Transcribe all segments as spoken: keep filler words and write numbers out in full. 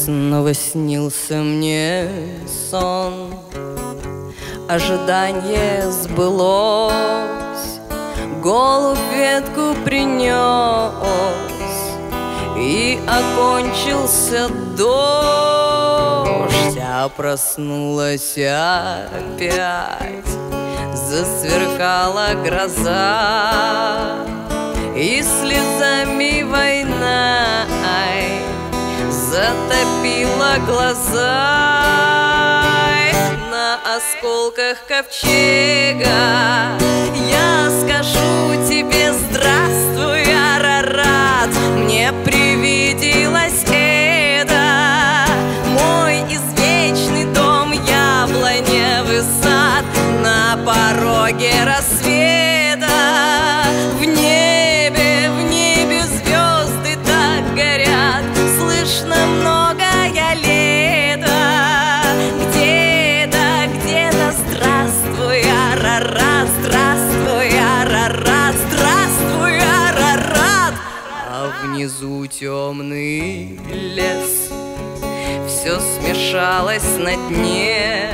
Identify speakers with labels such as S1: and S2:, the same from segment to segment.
S1: Снова снился мне сон, ожидание сбылось, голубь ветку принес, и окончился дождь, а проснулась опять, засверкала гроза, и слезами война затопила глаза. На осколках ковчега я скажу тебе: здравствуй, Арарат. Мне привиделось это, мой извечный дом, яблоневый сад на пороге рассвета. В небе, в небе звезды так горят, слышно многое лето. Где-то, где-то здравствуй, Арарат, здравствуй, Арарат, здравствуй, Арарат. А внизу темный лес, все смешалось на дне,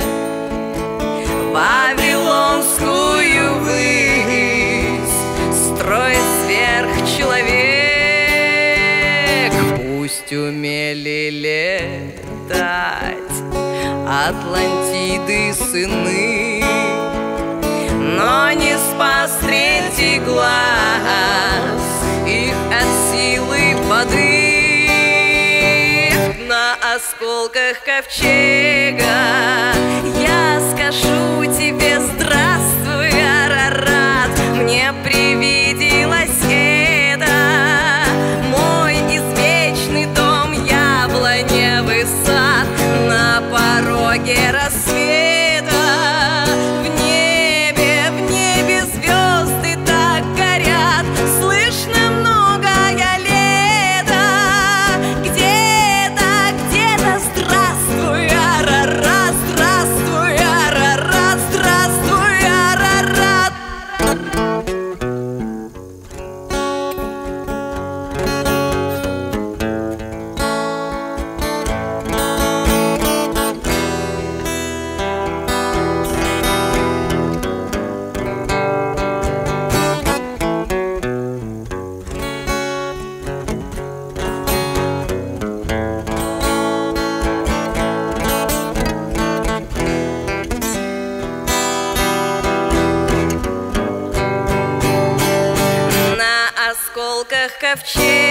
S1: вавилонскую высь строит сверхчеловек. Пусть умели летать Атлантиды сыны, но не спас третий глаз их от силы воды. На осколках ковчега я скажу тебе: здравствуй, Арарат. Мне привиделось это, мой извечный дом, яблоневый сад на пороге рассвета. В небе, в небе звезды так горят, слышно многое лето. Где-то, где-то здравствуй, Арарат, здравствуй, Арарат, здравствуй, Арарат. На осколках ковчега